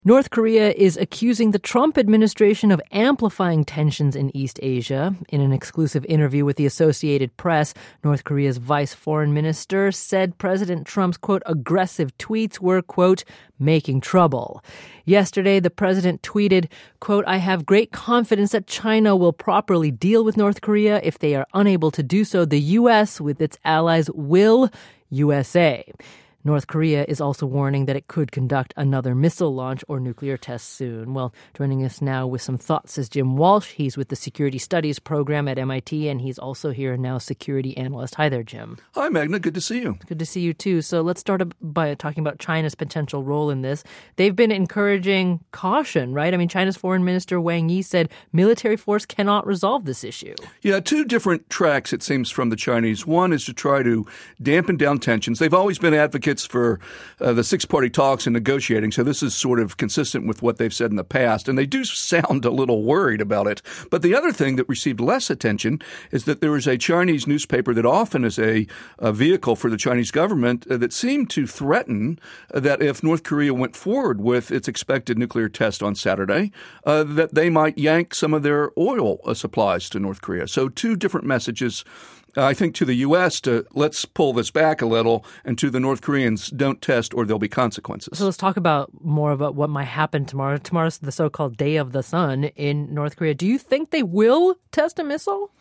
North Korea is accusing the Trump administration of amplifying tensions in East Asia. In an exclusive interview with the Associated Press, North Korea's vice foreign minister said President Trump's, quote, aggressive tweets were, quote, making trouble. Yesterday, the president tweeted, quote, I have great confidence that China will properly deal with North Korea. If they are unable to do so, the U.S., with its allies, will USA. North Korea is also warning that it could conduct another missile launch or nuclear test soon. Well, joining us now with some thoughts is Jim Walsh. He's with the Security Studies program at MIT, and he's also here now security analyst. Hi there, Jim. Hi, Magna. Good to see you. Good to see you, too. So let's start by talking about China's potential role in this. They've been encouraging caution, right? I mean, China's Foreign Minister Wang Yi said military force cannot resolve this issue. Yeah, two different tracks, it seems, from the Chinese. One is to try to dampen down tensions. They've always been advocates for the six-party talks and negotiating, so this is sort of consistent with what they've said in the past, and they do sound a little worried about it. But the other thing that received less attention is that there was a Chinese newspaper that often is a vehicle for the Chinese government that seemed to threaten that if North Korea went forward with its expected nuclear test on Saturday, that they might yank some of their oil supplies to North Korea. So two different messages, I think, to the U.S. to let's pull this back a little, and to the North Koreans, don't test or there'll be consequences. So let's talk more about what might happen tomorrow. Tomorrow's the so-called Day of the Sun in North Korea. Do you think they will test a missile?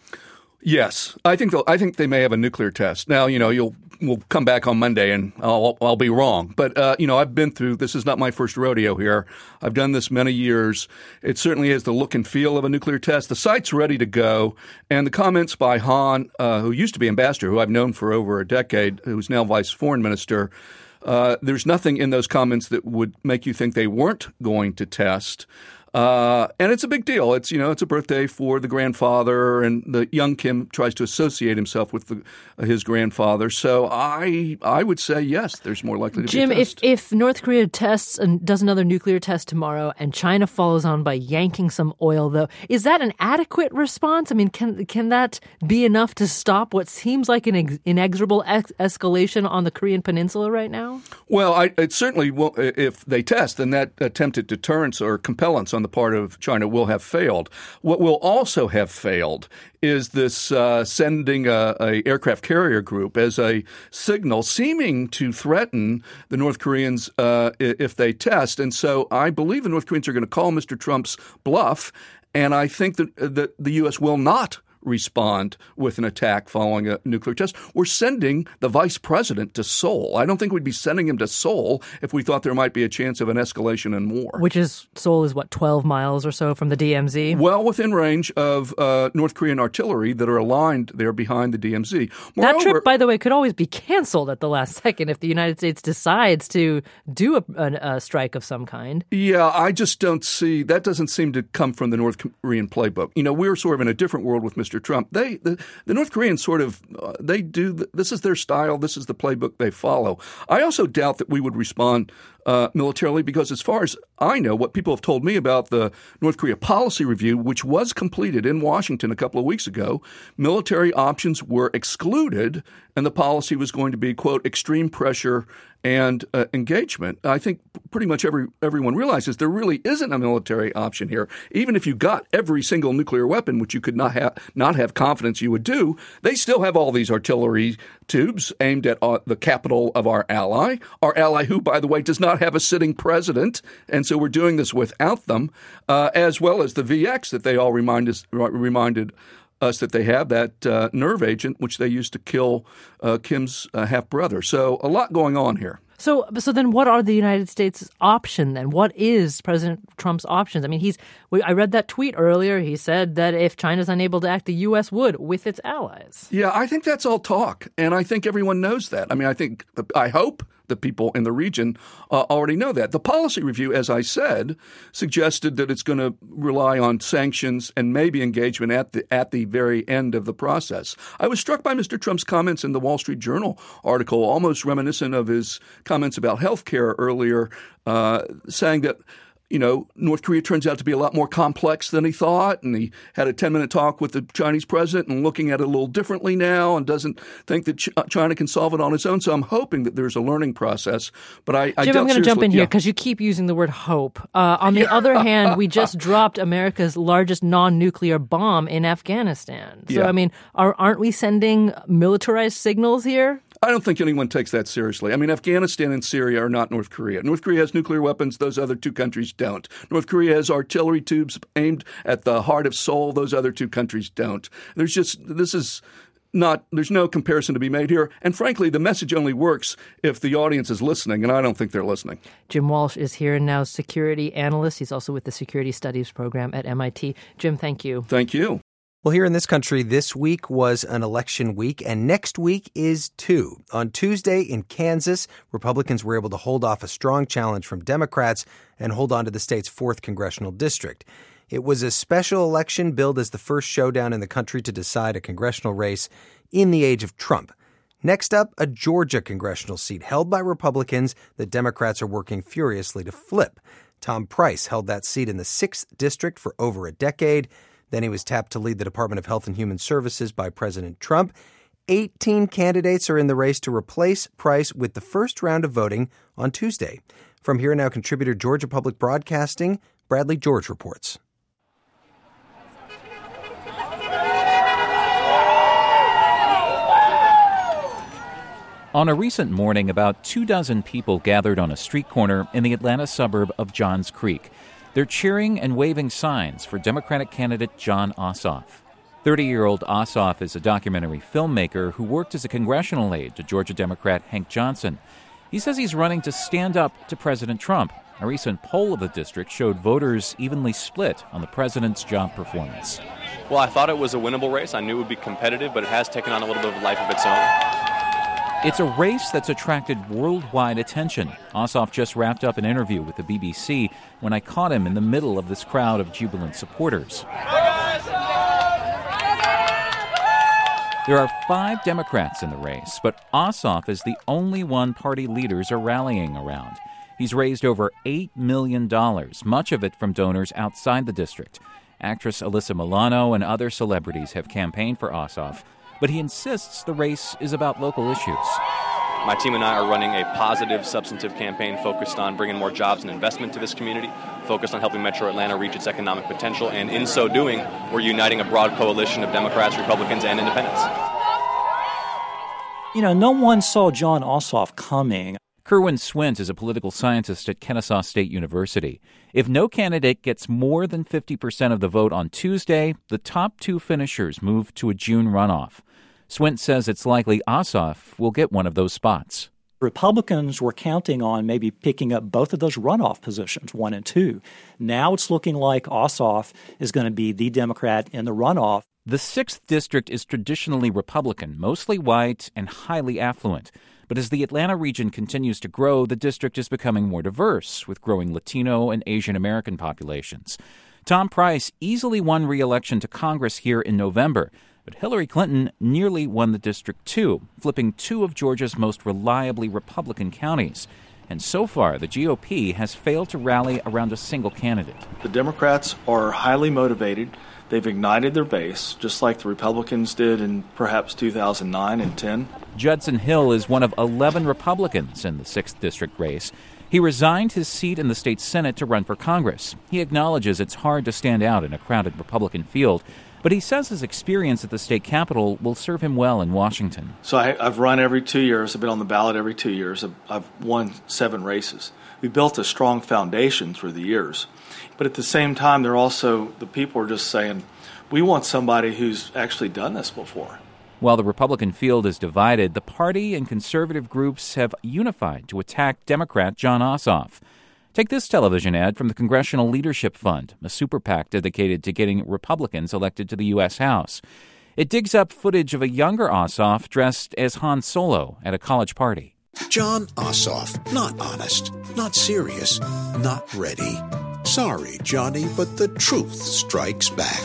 Yes, I think they may have a nuclear test. Now, we'll come back on Monday and I'll be wrong. But, I've been through, this is not my first rodeo here. I've done this many years. It certainly has the look and feel of a nuclear test. The site's ready to go. And the comments by Han, who used to be ambassador, who I've known for over a decade, who's now vice foreign minister, there's nothing in those comments that would make you think they weren't going to test. And it's a big deal. It's a birthday for the grandfather, and the young Kim tries to associate himself with his grandfather. So I would say, yes, there's more likely to Jim, be a test. if North Korea tests and does another nuclear test tomorrow and China follows on by yanking some oil, though, is that an adequate response? I mean, can that be enough to stop what seems like an inexorable escalation on the Korean Peninsula right now? Well, it certainly will. If they test, then that attempted deterrence or compellence on the part of China will have failed. What will also have failed is this sending a aircraft carrier group as a signal seeming to threaten the North Koreans if they test. And so I believe the North Koreans are going to call Mr. Trump's bluff, and I think that the U.S. will not respond with an attack following a nuclear test. We're sending the vice president to Seoul. I don't think we'd be sending him to Seoul if we thought there might be a chance of an escalation and more. Seoul is, 12 miles or so from the DMZ? Well, within range of North Korean artillery that are aligned there behind the DMZ. Moreover, that trip, by the way, could always be canceled at the last second if the United States decides to do a strike of some kind. Yeah, I just don't see – that doesn't seem to come from the North Korean playbook. We're sort of in a different world with Mr. Trump. The North Koreans sort of they do this is their style. This is the playbook they follow. I also doubt that we would respond militarily because, as far as I know, what people have told me about the North Korea policy review, which was completed in Washington a couple of weeks ago, military options were excluded, and the policy was going to be, quote, extreme pressure and engagement. I think pretty much everyone realizes there really isn't a military option here. Even if you got every single nuclear weapon, which you could not have confidence you would do, they still have all these artillery tubes aimed at the capital of our ally who, by the way, does not have a sitting president. And so we're doing this without them, as well as the VX that they all reminded us that they have, that nerve agent, which they used to kill Kim's half-brother. So a lot going on here. So then what are the United States' option then? What is President Trump's options? I mean, I read that tweet earlier. He said that if China's unable to act, the U.S. would with its allies. Yeah, I think that's all talk. And I think everyone knows that. I mean, I hope the people in the region already know that. The policy review, as I said, suggested that it's going to rely on sanctions and maybe engagement at the very end of the process. I was struck by Mr. Trump's comments in the Wall Street Journal article, almost reminiscent of his comments about health care earlier, saying that North Korea turns out to be a lot more complex than he thought, and he had a 10-minute talk with the Chinese president and looking at it a little differently now and doesn't think that China can solve it on its own. So I'm hoping that there's a learning process. But Jim, I'm going to jump in here because you keep using the word hope. On the other hand, we just dropped America's largest non-nuclear bomb in Afghanistan. So, aren't we sending militarized signals here? I don't think anyone takes that seriously. Afghanistan and Syria are not North Korea. North Korea has nuclear weapons. Those other two countries don't. North Korea has artillery tubes aimed at the heart of Seoul. Those other two countries don't. There's no comparison to be made here. And frankly, the message only works if the audience is listening, and I don't think they're listening. Jim Walsh is here now, security analyst. He's also with the Security Studies program at MIT. Jim, thank you. Thank you. Well, here in this country, this week was an election week, and next week is too. On Tuesday in Kansas, Republicans were able to hold off a strong challenge from Democrats and hold on to the state's 4th congressional district. It was a special election billed as the first showdown in the country to decide a congressional race in the age of Trump. Next up, a Georgia congressional seat held by Republicans that Democrats are working furiously to flip. Tom Price held that seat in the 6th district for over a decade. Then he was tapped to lead the Department of Health and Human Services by President Trump. 18 candidates are in the race to replace Price with the first round of voting on Tuesday. From Here and Now contributor Georgia Public Broadcasting, Bradley George reports. On a recent morning, about 24 people gathered on a street corner in the Atlanta suburb of Johns Creek. They're cheering and waving signs for Democratic candidate Jon Ossoff. 30-year-old Ossoff is a documentary filmmaker who worked as a congressional aide to Georgia Democrat Hank Johnson. He says he's running to stand up to President Trump. A recent poll of the district showed voters evenly split on the president's job performance. Well, I thought it was a winnable race. I knew it would be competitive, but it has taken on a little bit of a life of its own. It's a race that's attracted worldwide attention. Ossoff just wrapped up an interview with the BBC when I caught him in the middle of this crowd of jubilant supporters. There are 5 Democrats in the race, but Ossoff is the only one party leaders are rallying around. He's raised over $8 million, much of it from donors outside the district. Actress Alyssa Milano and other celebrities have campaigned for Ossoff, but he insists the race is about local issues. My team and I are running a positive, substantive campaign focused on bringing more jobs and investment to this community, focused on helping Metro Atlanta reach its economic potential, and in so doing, we're uniting a broad coalition of Democrats, Republicans, and independents. No one saw Jon Ossoff coming. Kerwin Swint is a political scientist at Kennesaw State University. If no candidate gets more than 50% of the vote on Tuesday, the top 2 finishers move to a June runoff. Swint says it's likely Ossoff will get one of those spots. Republicans were counting on maybe picking up both of those runoff positions, 1 and 2. Now it's looking like Ossoff is going to be the Democrat in the runoff. The 6th district is traditionally Republican, mostly white and highly affluent. But as the Atlanta region continues to grow, the district is becoming more diverse, with growing Latino and Asian American populations. Tom Price easily won re-election to Congress here in November, but Hillary Clinton nearly won the district too, flipping 2 of Georgia's most reliably Republican counties. And so far, the GOP has failed to rally around a single candidate. The Democrats are highly motivated. They've ignited their base, just like the Republicans did in perhaps 2009 and 10. Judson Hill is one of 11 Republicans in the 6th district race. He resigned his seat in the state Senate to run for Congress. He acknowledges it's hard to stand out in a crowded Republican field, but he says his experience at the state capitol will serve him well in Washington. So I've run every 2 years. I've been on the ballot every 2 years. I've won 7 races. We built a strong foundation through the years. But at the same time, the people are just saying, we want somebody who's actually done this before. While the Republican field is divided, the party and conservative groups have unified to attack Democrat Jon Ossoff. Take this television ad from the Congressional Leadership Fund, a super PAC dedicated to getting Republicans elected to the U.S. House. It digs up footage of a younger Ossoff dressed as Han Solo at a college party. Jon Ossoff, not honest, not serious, not ready. Sorry, Johnny, but the truth strikes back.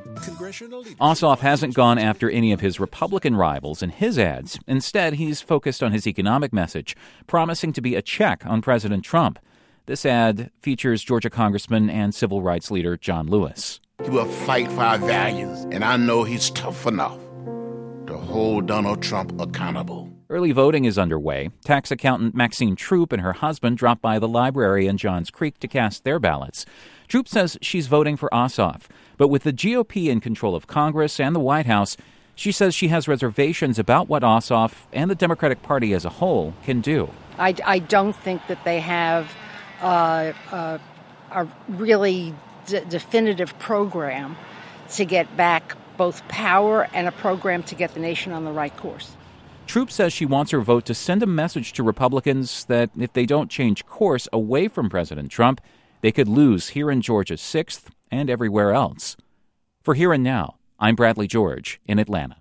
Ossoff hasn't gone after any of his Republican rivals in his ads. Instead, he's focused on his economic message, promising to be a check on President Trump. This ad features Georgia Congressman and civil rights leader John Lewis. He will fight for our values, and I know he's tough enough to hold Donald Trump accountable. Early voting is underway. Tax accountant Maxine Troop and her husband dropped by the library in Johns Creek to cast their ballots. Troop says she's voting for Ossoff, but with the GOP in control of Congress and the White House, she says she has reservations about what Ossoff and the Democratic Party as a whole can do. I don't think that they have a really definitive program to get back both power and a program to get the nation on the right course. Troop says she wants her vote to send a message to Republicans that if they don't change course away from President Trump, they could lose here in Georgia's 6th and everywhere else. For Here and Now, I'm Bradley George in Atlanta.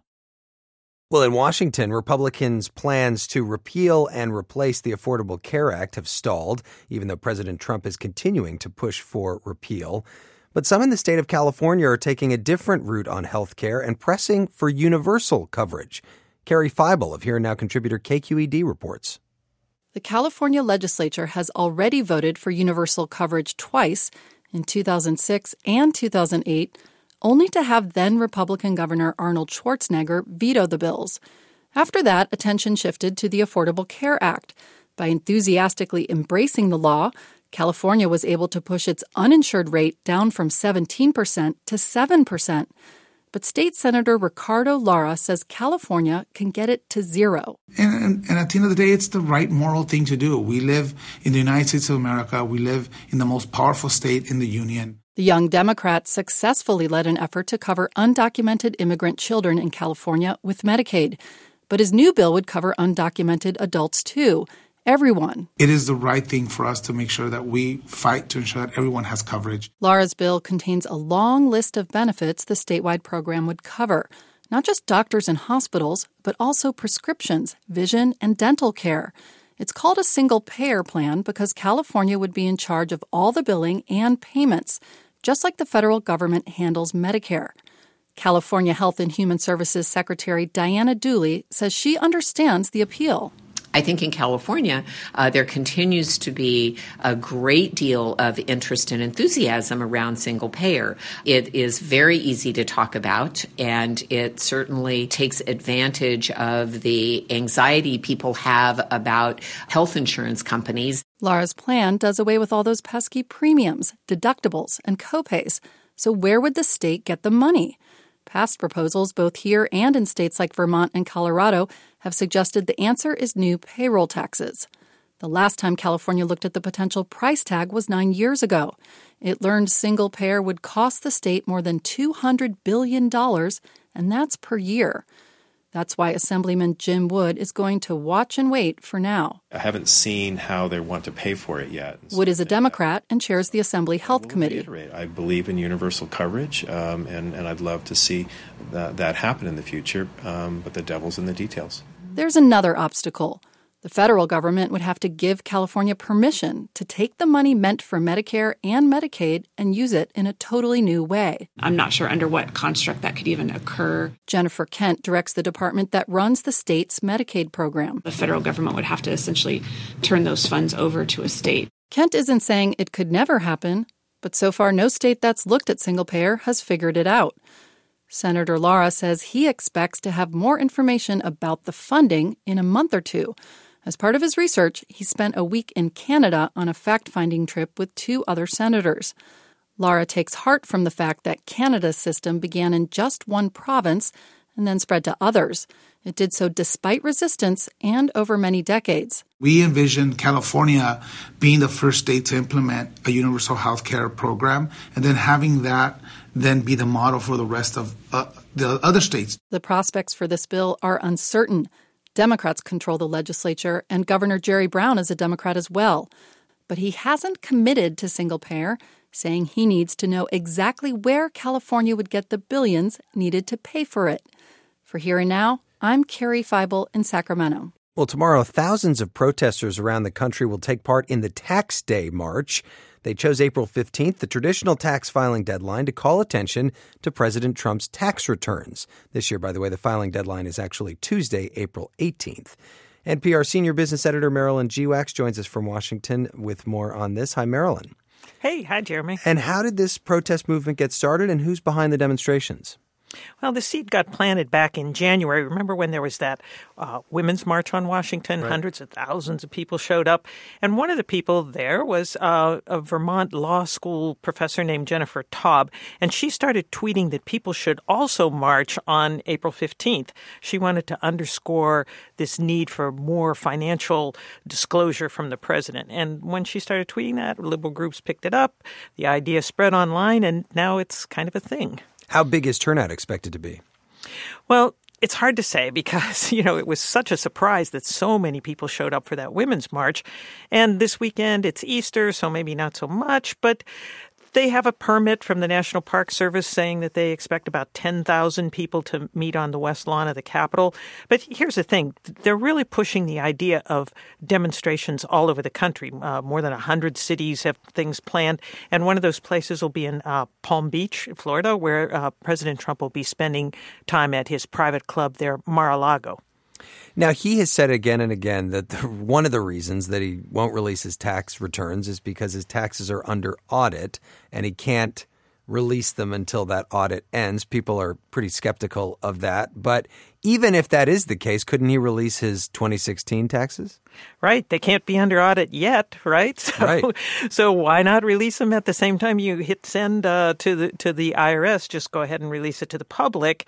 Well, in Washington, Republicans' plans to repeal and replace the Affordable Care Act have stalled, even though President Trump is continuing to push for repeal. But some in the state of California are taking a different route on health care and pressing for universal coverage. Carrie Feibel of Here and Now contributor KQED reports. The California legislature has already voted for universal coverage twice, in 2006 and 2008, only to have then-Republican Governor Arnold Schwarzenegger veto the bills. After that, attention shifted to the Affordable Care Act. By enthusiastically embracing the law, California was able to push its uninsured rate down from 17% to 7%. But State Senator Ricardo Lara says California can get it to zero. And at the end of the day, it's the right moral thing to do. We live in the United States of America. We live in the most powerful state in the union. The Young Democrats successfully led an effort to cover undocumented immigrant children in California with Medicaid. But his new bill would cover undocumented adults, too. Everyone. It is the right thing for us to make sure that we fight to ensure that everyone has coverage. Lara's bill contains a long list of benefits the statewide program would cover. Not just doctors and hospitals, but also prescriptions, vision, and dental care. It's called a single-payer plan because California would be in charge of all the billing and payments, just like the federal government handles Medicare. California Health and Human Services Secretary Diana Dooley says she understands the appeal. I think in California, there continues to be a great deal of interest and enthusiasm around single payer. It is very easy to talk about, and it certainly takes advantage of the anxiety people have about health insurance companies. Lara's plan does away with all those pesky premiums, deductibles, and copays. So where would the state get the money? Past proposals, both here and in states like Vermont and Colorado, have suggested the answer is new payroll taxes. The last time California looked at the potential price tag was 9 years ago. It learned single payer would cost the state more than $200 billion, and that's per year. That's why Assemblyman Jim Wood is going to watch and wait for now. I haven't seen how they want to pay for it yet. Wood is a Democrat and chairs the Assembly Health Committee. I believe in universal coverage, and I'd love to see that happen in the future, but the devil's in the details. There's another obstacle. The federal government would have to give California permission to take the money meant for Medicare and Medicaid and use it in a totally new way. I'm not sure under what construct that could even occur. Jennifer Kent directs the department that runs the state's Medicaid program. The federal government would have to essentially turn those funds over to a state. Kent isn't saying it could never happen, but so far no state that's looked at single payer has figured it out. Senator Lara says he expects to have more information about the funding in a month or two. As part of his research, he spent a week in Canada on a fact-finding trip with 2 other senators. Lara takes heart from the fact that Canada's system began in just one province and then spread to others. It did so despite resistance and over many decades. We envision California being the first state to implement a universal health care program and then having that then be the model for the rest of the other states. The prospects for this bill are uncertain. Democrats control the legislature, and Governor Jerry Brown is a Democrat as well. But he hasn't committed to single payer, saying he needs to know exactly where California would get the billions needed to pay for it. For Here and Now, I'm Carrie Feibel in Sacramento. Well, tomorrow, thousands of protesters around the country will take part in the Tax Day March. They chose April 15th, the traditional tax filing deadline, to call attention to President Trump's tax returns. This year, by the way, the filing deadline is actually Tuesday, April 18th. NPR senior business editor Marilyn Geewax joins us from Washington with more on this. Hi, Marilyn. Hey, hi, Jeremy. And how did this protest movement get started, and who's behind the demonstrations? Well, the seed got planted back in January. Remember when there was that Women's March on Washington? Right. Hundreds of thousands of people showed up. And one of the people there was a Vermont law school professor named Jennifer Taub. And she started tweeting that people should also march on April 15th. She wanted to underscore this need for more financial disclosure from the president. And when she started tweeting that, liberal groups picked it up. The idea spread online, and now it's kind of a thing. How big is turnout expected to be? Well, it's hard to say because, it was such a surprise that so many people showed up for that Women's March. And this weekend, it's Easter, so maybe not so much. But they have a permit from the National Park Service saying that they expect about 10,000 people to meet on the west lawn of the Capitol. But here's the thing. They're really pushing the idea of demonstrations all over the country. More than 100 cities have things planned. And one of those places will be in Palm Beach, Florida, where President Trump will be spending time at his private club there, Mar-a-Lago. Now, he has said again and again that one of the reasons that he won't release his tax returns is because his taxes are under audit and he can't release them until that audit ends. People are pretty skeptical of that. But even if that is the case, couldn't he release his 2016 taxes? Right. They can't be under audit yet, right? So why not release them at the same time you hit send to the IRS? Just go ahead and release it to the public.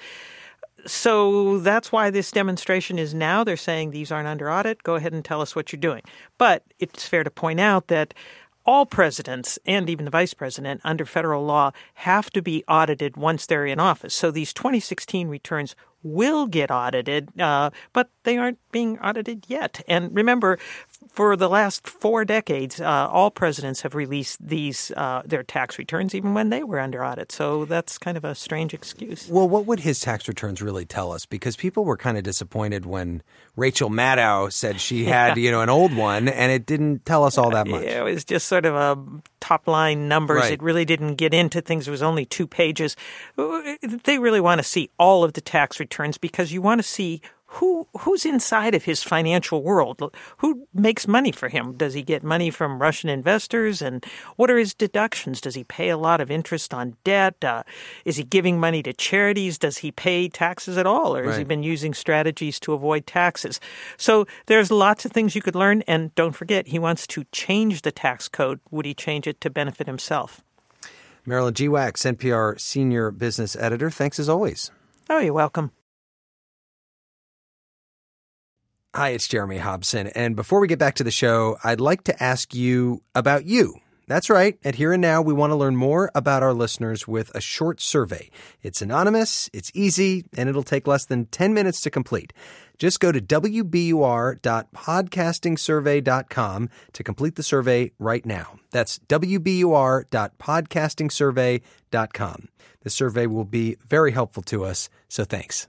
So that's why this demonstration is now. They're saying these aren't under audit. Go ahead and tell us what you're doing. But it's fair to point out that all presidents and even the vice president under federal law have to be audited once they're in office. So these 2016 returns will get audited, but they aren't being audited yet. And remember, for the last 4 decades, all presidents have released these their tax returns even when they were under audit. So that's kind of a strange excuse. Well, what would his tax returns really tell us? Because people were kind of disappointed when Rachel Maddow said she had, an old one, and it didn't tell us all that much. It was just sort of a top-line numbers. Right. It really didn't get into things. It was only 2 pages. They really want to see all of the tax returns because you want to see who's inside of his financial world. Who makes money for him? Does he get money from Russian investors? And what are his deductions? Does he pay a lot of interest on debt? Is he giving money to charities? Does he pay taxes at all? Or has he been using strategies to avoid taxes? So there's lots of things you could learn. And don't forget, he wants to change the tax code. Would he change it to benefit himself? Marilyn Geewax, NPR senior business editor. Thanks as always. Oh, you're welcome. Hi, it's Jeremy Hobson. And before we get back to the show, I'd like to ask you about you. That's right. At Here and Now, we want to learn more about our listeners with a short survey. It's anonymous, it's easy, and it'll take less than 10 minutes to complete. Just go to wbur.podcastingsurvey.com to complete the survey right now. That's wbur.podcastingsurvey.com. The survey will be very helpful to us, so thanks.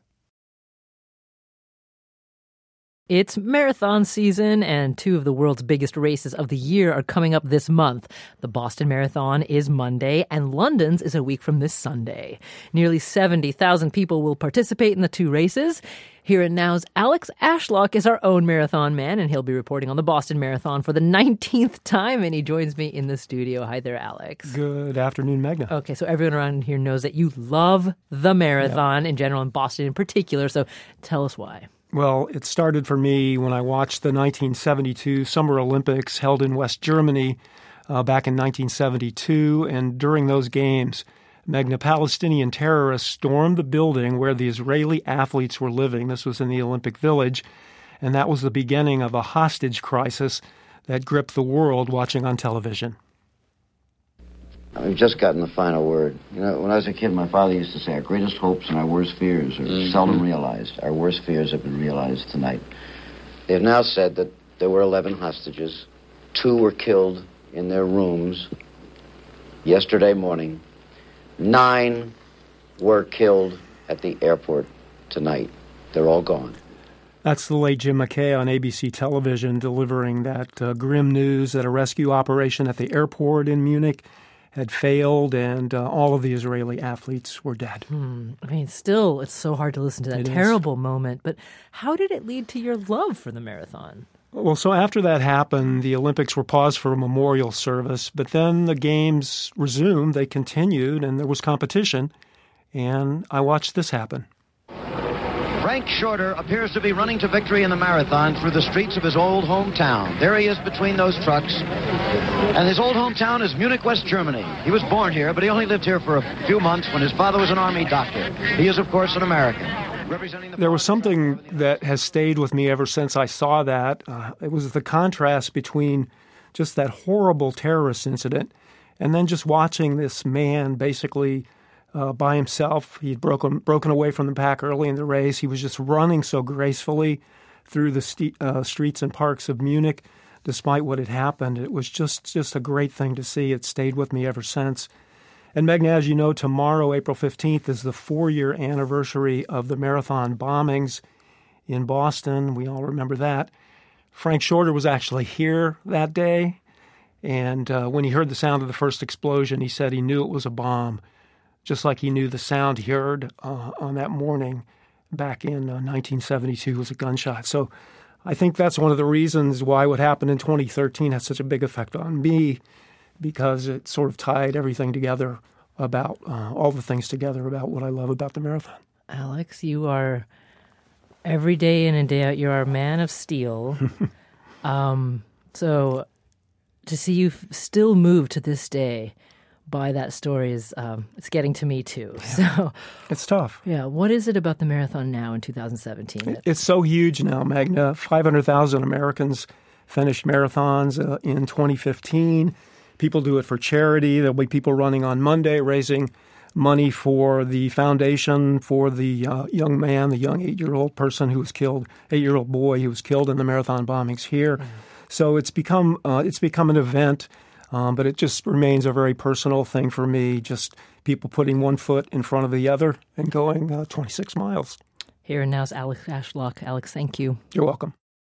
It's marathon season, and 2 of the world's biggest races of the year are coming up this month. The Boston Marathon is Monday, and London's is a week from this Sunday. Nearly 70,000 people will participate in the 2 races. Here and Now's Alex Ashlock is our own marathon man, and he'll be reporting on the Boston Marathon for the 19th time, and he joins me in the studio. Hi there, Alex. Good afternoon, Magna. Okay, so everyone around here knows that you love the marathon in general, and Boston in particular, so tell us why. Well, it started for me when I watched the 1972 Summer Olympics held in West Germany back in 1972. And during those games, Magna, Palestinian terrorists stormed the building where the Israeli athletes were living. This was in the Olympic Village. And that was the beginning of a hostage crisis that gripped the world watching on television. We've just gotten the final word. When I was a kid, my father used to say, our greatest hopes and our worst fears are seldom realized. Our worst fears have been realized tonight. They have now said that there were 11 hostages. 2 were killed in their rooms yesterday morning. 9 were killed at the airport tonight. They're all gone. That's the late Jim McKay on ABC television delivering that grim news that a rescue operation at the airport in Munich had failed, and all of the Israeli athletes were dead. I mean, still, it's so hard to listen to that terrible moment. But how did it lead to your love for the marathon? Well, so after that happened, the Olympics were paused for a memorial service, but then the games resumed, they continued, and there was competition, and I watched this happen. Frank Shorter appears to be running to victory in the marathon through the streets of his old hometown. There he is between those trucks. And his old hometown is Munich, West Germany. He was born here, but he only lived here for a few months when his father was an army doctor. He is, of course, an American. There was something that has stayed with me ever since I saw that. It was the contrast between just that horrible terrorist incident and then just watching this man basically by himself. He had broken away from the pack early in the race. He was just running so gracefully through the streets and parks of Munich despite what had happened. It was just a great thing to see. It stayed with me ever since. And Meghna, as you know, tomorrow, April 15th, is the 4-year anniversary of the marathon bombings in Boston. We all remember that. Frank Shorter was actually here that day, and when he heard the sound of the first explosion, he said he knew it was a bomb, just like he knew the sound he heard on that morning back in 1972 was a gunshot. So I think that's one of the reasons why what happened in 2013 had such a big effect on me, because it sort of tied everything together about all the things together about what I love about the marathon. Alex, you are every day in and day out, you are a man of steel. So to see you still move to this day by that story is it's getting to me too. Yeah. So it's tough. Yeah. What is it about the marathon now in 2017? It's so huge now, Meghna. 500,000 Americans finished marathons in 2015. People do it for charity. There'll be people running on Monday raising money for the foundation for the young man, the young 8-year-old person who was killed, 8-year-old boy who was killed in the marathon bombings here. So it's become an event, but it just remains a very personal thing for me, just people putting one foot in front of the other and going 26 miles. Here and now is Alex Ashlock. Alex, thank you. You're welcome.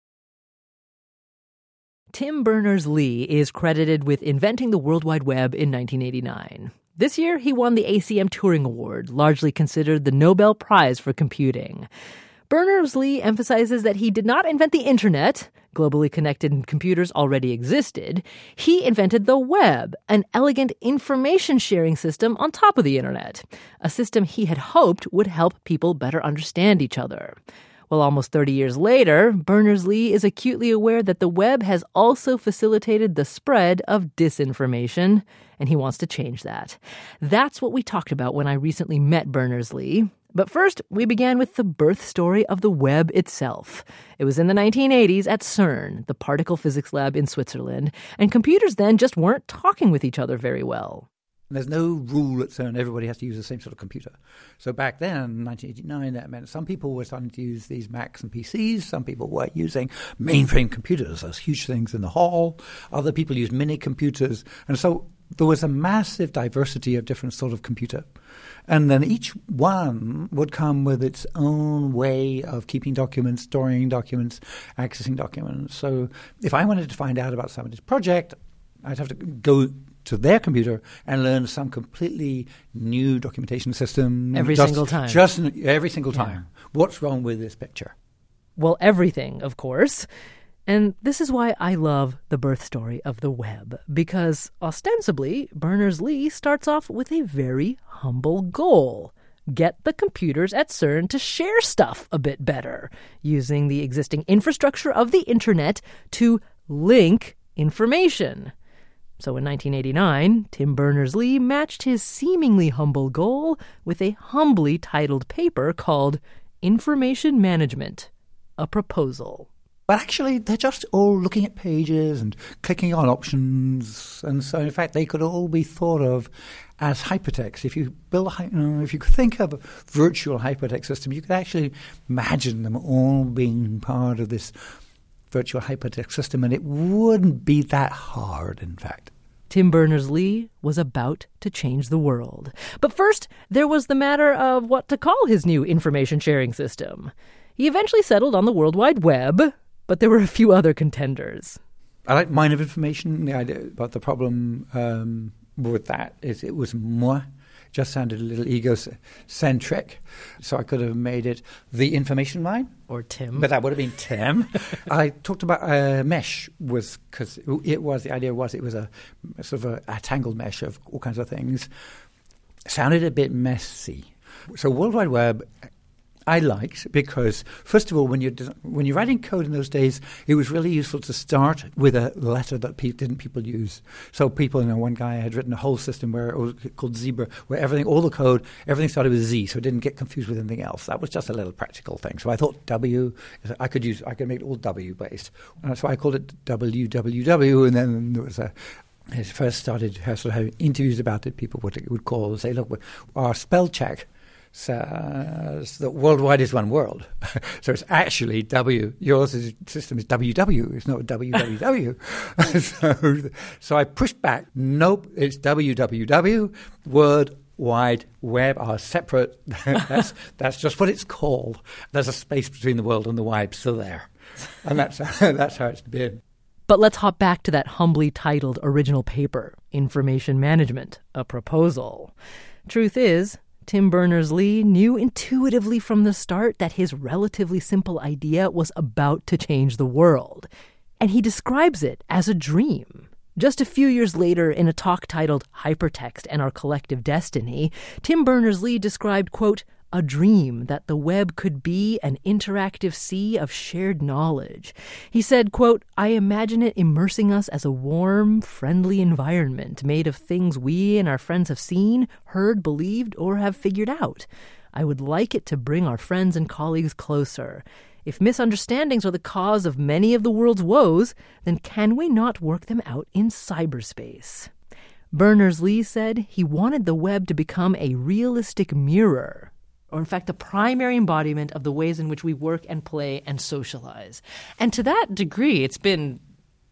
Tim Berners-Lee is credited with inventing the World Wide Web in 1989. This year, he won the ACM Turing Award, largely considered the Nobel Prize for computing. Berners-Lee emphasizes that he did not invent the Internet. Globally connected computers already existed. He invented the web, an elegant information-sharing system on top of the Internet, a system he had hoped would help people better understand each other. Well, almost 30 years later, Berners-Lee is acutely aware that the web has also facilitated the spread of disinformation, and he wants to change that. That's what we talked about when I recently met Berners-Lee. But first, we began with the birth story of the web itself. It was in the 1980s at CERN, the particle physics lab in Switzerland, and computers then just weren't talking with each other very well. There's no rule at CERN. Everybody has to use the same sort of computer. So back then, in 1989, that meant some people were starting to use these Macs and PCs. Some people were using mainframe computers, those huge things in the hall. Other people used mini computers. And so there was a massive diversity of different sort of computer. And then each one would come with its own way of keeping documents, storing documents, accessing documents. So if I wanted to find out about somebody's project, I'd have to go to their computer and learn some completely new documentation system. Every single time. Every single time. What's wrong with this picture? Well, everything, of course. And this is why I love the birth story of the web, because ostensibly, Berners-Lee starts off with a very humble goal. Get the computers at CERN to share stuff a bit better, using the existing infrastructure of the Internet to link information. So in 1989, Tim Berners-Lee matched his seemingly humble goal with a humbly titled paper called Information Management, a Proposal. But actually, they're just all looking at pages and clicking on options. And so, in fact, they could all be thought of as hypertext. If you if you could think of a virtual hypertext system, you could actually imagine them all being part of this virtual hypertext system, and it wouldn't be that hard, in fact. Tim Berners-Lee was about to change the world. But first, there was the matter of what to call his new information-sharing system. He eventually settled on the World Wide Web, but there were a few other contenders. I like mine of information, the idea about the problem with that is it was moi. Just sounded a little egocentric. So I could have made it the information line. Or Tim. But that would have been Tim. I talked about mesh because the idea was it was a sort of a tangled mesh of all kinds of things. Sounded a bit messy. So World Wide Web I liked because, first of all, when you're writing code in those days, it was really useful to start with a letter that people use. So people, one guy had written a whole system where it was called Zebra, where everything started with Z, so it didn't get confused with anything else. That was just a little practical thing. So I thought W, I could make it all W based. So I called it WWW, and then there was it first started having interviews about it. People would call and say, look, our spell check says that worldwide is one world. So it's actually W. Yours system is WW. It's not WWW. So I pushed back. Nope, it's WWW. Word Wide Web are separate. That's just what it's called. There's a space between the world and the wide, still there. And that's how it's been. But let's hop back to that humbly titled original paper, Information Management, a Proposal. Truth is, Tim Berners-Lee knew intuitively from the start that his relatively simple idea was about to change the world. And he describes it as a dream. Just a few years later, in a talk titled Hypertext and Our Collective Destiny, Tim Berners-Lee described, quote, a dream that the web could be an interactive sea of shared knowledge. He said, quote, I imagine it immersing us as a warm, friendly environment made of things we and our friends have seen, heard, believed, or have figured out. I would like it to bring our friends and colleagues closer. If misunderstandings are the cause of many of the world's woes, then can we not work them out in cyberspace? Berners-Lee said he wanted the web to become a realistic mirror, or in fact, the primary embodiment of the ways in which we work and play and socialize. And to that degree, it's been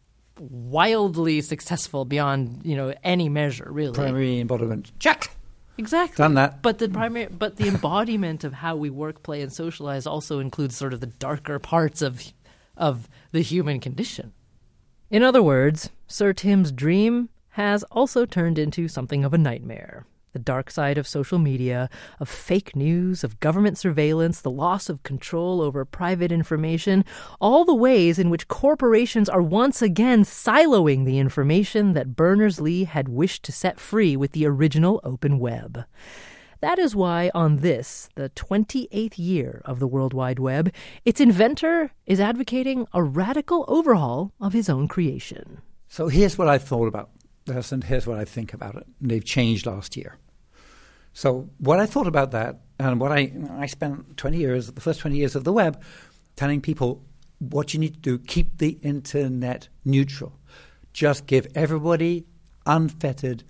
wildly successful beyond, any measure, really. Primary embodiment. Check. Exactly. Done that. But the embodiment of how we work, play, and socialize also includes sort of the darker parts of the human condition. In other words, Sir Tim's dream has also turned into something of a nightmare. The dark side of social media, of fake news, of government surveillance, the loss of control over private information, all the ways in which corporations are once again siloing the information that Berners-Lee had wished to set free with the original open web. That is why on this, the 28th year of the World Wide Web, its inventor is advocating a radical overhaul of his own creation. So here's what I thought about this, and here's what I think about it. And they've changed last year. So what I thought about that, and what I spent the first 20 years of the web, telling people what you need to do, keep the internet neutral. Just give everybody unfettered,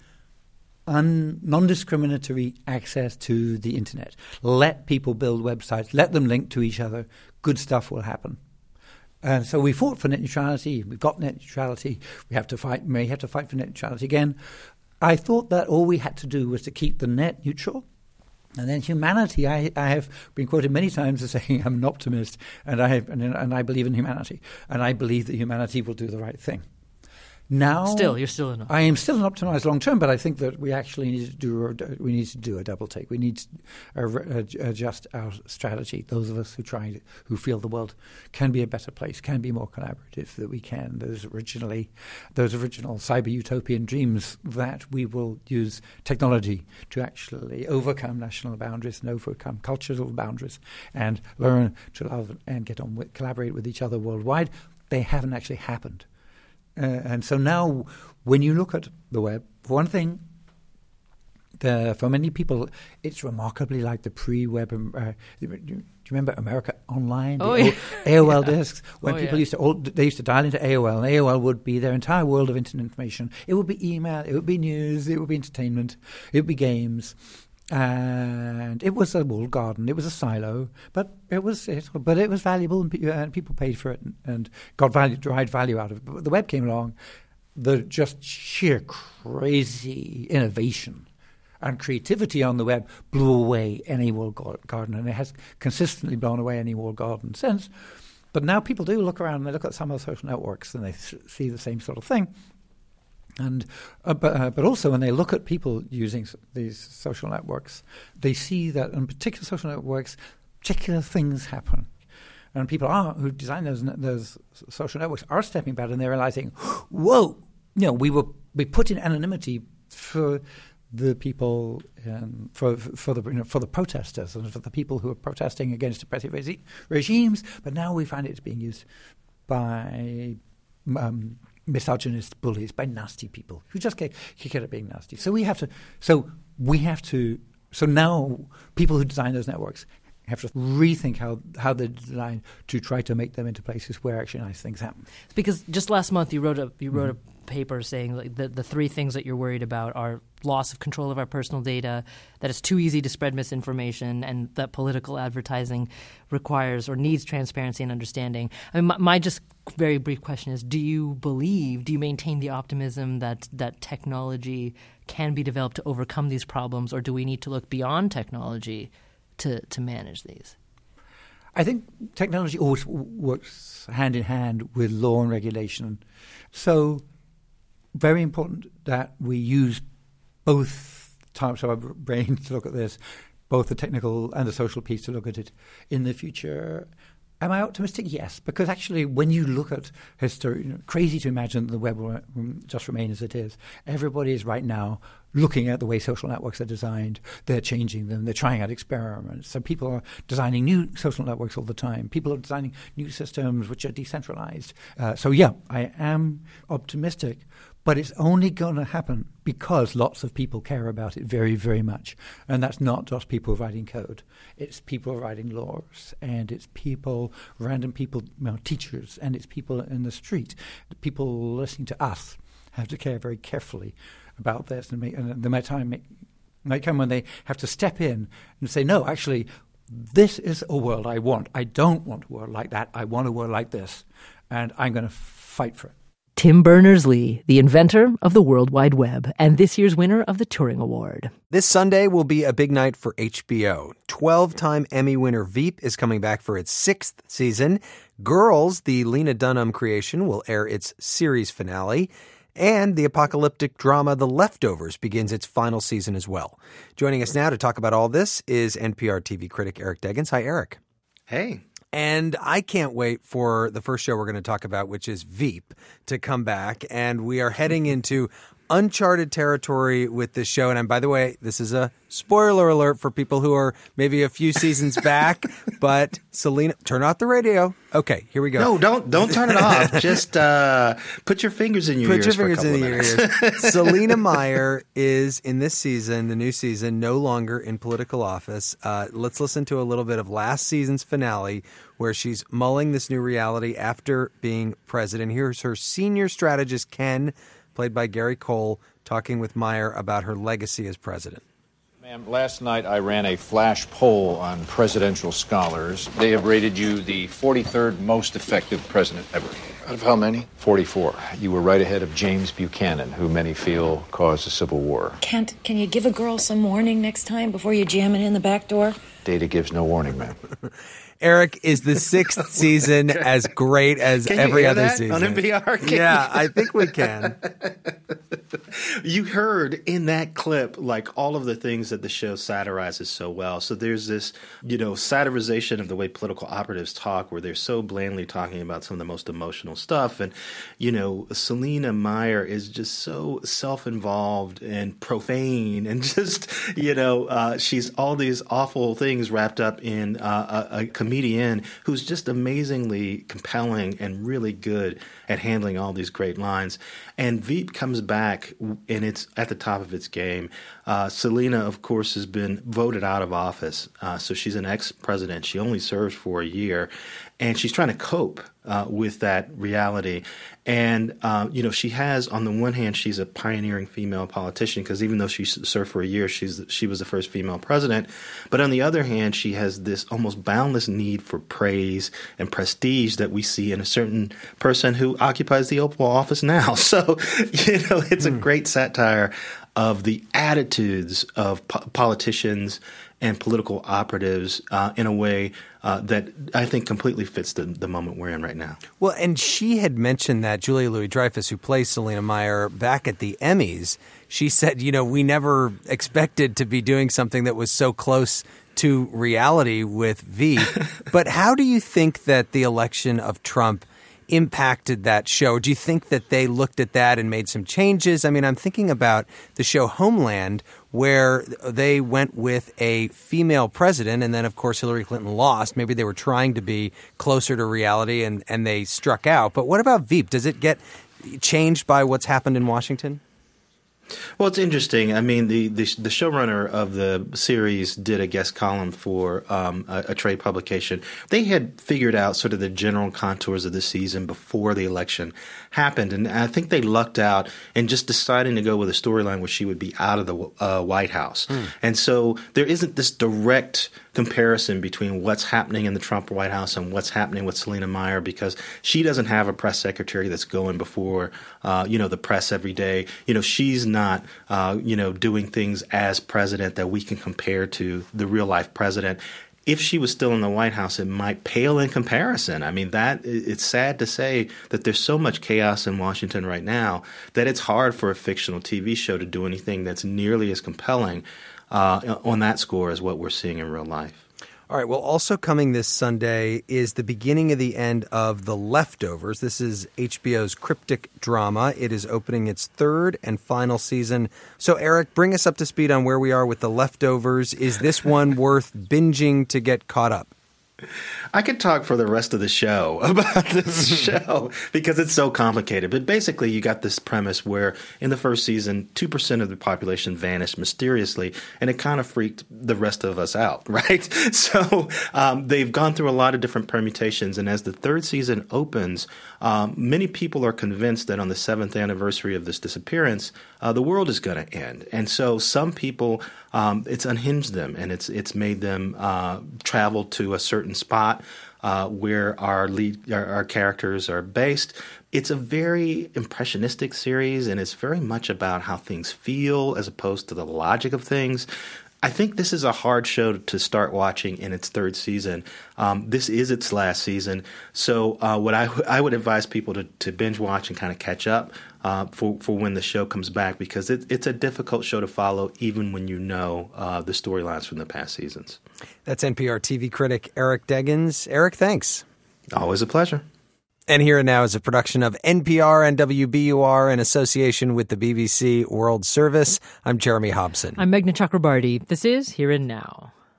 non-discriminatory access to the internet. Let people build websites. Let them link to each other. Good stuff will happen. And so we fought for net neutrality. We've got net neutrality. We may have to fight for net neutrality again. I thought that all we had to do was to keep the net neutral. And then humanity, I have been quoted many times as saying I'm an optimist, and I believe in humanity. And I believe that humanity will do the right thing. Now, you're still an optimist. I am still an optimist long term, but I think that we actually need to do a double take. We need to adjust our strategy. Those of us who feel the world can be a better place, can be more collaborative, that we can. Those original cyber utopian dreams that we will use technology to actually overcome national boundaries and overcome cultural boundaries and learn to love and get on with, collaborate with each other worldwide. They haven't actually happened. And so now when you look at the web, for one thing, for many people, it's remarkably like the pre-web. Do you remember America Online? AOL discs? When people used to dial into AOL, and AOL would be their entire world of internet information. It would be email, it would be news, it would be entertainment, it would be games. And it was a walled garden. It was a silo, but it was valuable, and people paid for it and got derived value out of it. But the web came along, the just sheer crazy innovation and creativity on the web blew away any walled garden, and it has consistently blown away any walled garden since. But now people do look around and they look at some of the social networks and they see the same sort of thing. And but also when they look at people using these social networks, they see that in particular social networks, particular things happen. And people who design those social networks are stepping back and they're realizing, whoa, we put in anonymity for the people, for the protesters and for the people who are protesting against oppressive regimes, but now we find it's being used by misogynist bullies, by nasty people who just kick it at being nasty. So now people who design those networks have to rethink how they're designed to try to make them into places where actually nice things happen. Because just last month you wrote a paper saying like the three things that you're worried about are loss of control of our personal data, that it's too easy to spread misinformation, and that political advertising requires or needs transparency and understanding. I mean, my just very brief question is, do you maintain the optimism that technology can be developed to overcome these problems, or do we need to look beyond technology to manage these? I think technology always works hand in hand with law and regulation. So very important that we use both types of our brain to look at this, both the technical and the social piece to look at it in the future. Am I optimistic? Yes, because actually when you look at history, crazy to imagine that the web will just remain as it is. Everybody is right now looking at the way social networks are designed. They're changing them. They're trying out experiments. So people are designing new social networks all the time. People are designing new systems which are decentralized. So I am optimistic. But it's only going to happen because lots of people care about it very, very much. And that's not just people writing code. It's people writing laws, and it's random people, teachers, and it's people in the street. The people listening to us have to care very carefully about this. And the time might come when they have to step in and say, no, actually, this is a world I want. I don't want a world like that. I want a world like this. And I'm going to fight for it. Tim Berners-Lee, the inventor of the World Wide Web and this year's winner of the Turing Award. This Sunday will be a big night for HBO. 12-time Emmy winner Veep is coming back for its 6th season. Girls, the Lena Dunham creation, will air its series finale. And the apocalyptic drama The Leftovers begins its final season as well. Joining us now to talk about all this is NPR TV critic Eric Deggans. Hi, Eric. Hey. And I can't wait for the first show we're going to talk about, which is Veep, to come back. And we are heading into uncharted territory with this show. And by the way, this is a spoiler alert for people who are maybe a few seasons back. But Selena, turn off the radio. Okay, here we go. No, don't turn it off. Just put your fingers in your ears. Put your fingers in your ears. Selena Meyer is in this season, the new season, no longer in political office. Let's listen to a little bit of last season's finale, where she's mulling this new reality after being president. Here's her senior strategist, Ken, played by Gary Cole, talking with Meyer about her legacy as president. Ma'am, last night I ran a flash poll on presidential scholars. They have rated you the 43rd most effective president ever. Out of how many? 44. You were right ahead of James Buchanan, who many feel caused a civil war. Kent, can you give a girl some warning next time before you jam it in the back door? Data gives no warning, ma'am. Eric, is the 6th season as great as every other season? On NPR? Yeah, I think we can. You heard in that clip, like, all of the things that the show satirizes so well. So there's this, satirization of the way political operatives talk, where they're so blandly talking about some of the most emotional stuff. And, Selena Meyer is just so self-involved and profane and just, she's all these awful things wrapped up in a comedian who's just amazingly compelling and really good at handling all these great lines. And Veep comes back, and it's at the top of its game. Selena, of course, has been voted out of office, so she's an ex-president. She only served for a year, and she's trying to cope with that reality. And, she has, on the one hand, she's a pioneering female politician, because even though she served for a year, she was the first female president. But on the other hand, she has this almost boundless need for praise and prestige that we see in a certain person who occupies the Oval Office now. So, it's a great satire of the attitudes of politicians and political operatives in a way that I think completely fits the moment we're in right now. Well, and she had mentioned that, Julia Louis-Dreyfus, who plays Selena Meyer, back at the Emmys, she said, we never expected to be doing something that was so close to reality with Veep. But how do you think that the election of Trump impacted that show? Do you think that they looked at that and made some changes? I mean, I'm thinking about the show Homeland, where they went with a female president, and then, of course, Hillary Clinton lost. Maybe they were trying to be closer to reality, and they struck out. But what about Veep? Does it get changed by what's happened in Washington? Well, it's interesting. I mean, the showrunner of the series did a guest column for a trade publication. They had figured out sort of the general contours of the season before the election happened, and I think they lucked out in just deciding to go with a storyline where she would be out of the White House. And so there isn't this direct comparison between what's happening in the Trump White House and what's happening with Selena Meyer, because she doesn't have a press secretary that's going before the press every day. She's not doing things as president that we can compare to the real life president. If she was still in the White House, it might pale in comparison. I mean, it's sad to say that there's so much chaos in Washington right now that it's hard for a fictional TV show to do anything that's nearly as compelling on that score as what we're seeing in real life. All right. Well, also coming this Sunday is the beginning of the end of The Leftovers. This is HBO's cryptic drama. It is opening its third and final season. So, Eric, bring us up to speed on where we are with The Leftovers. Is this one worth binging to get caught up? I could talk for the rest of the show about this show because it's so complicated. But basically, you got this premise where in the first season, 2% of the population vanished mysteriously, and it kind of freaked the rest of us out, right? So they've gone through a lot of different permutations. And as the third season opens, many people are convinced that on the 7th anniversary of this disappearance, the world is going to end. And so some people, it's unhinged them, and it's made them travel to a certain spot where our characters are based. It's a very impressionistic series, and it's very much about how things feel as opposed to the logic of things. I think this is a hard show to start watching in its third season. This is its last season. So what I would advise people to binge watch and kind of catch up for when the show comes back, because it's a difficult show to follow even when you know the storylines from the past seasons. That's NPR TV critic Eric Deggans. Eric, thanks. Always a pleasure. And Here and Now is a production of NPR and WBUR in association with the BBC World Service. I'm Jeremy Hobson. I'm Meghna Chakrabarti. This is Here and Now.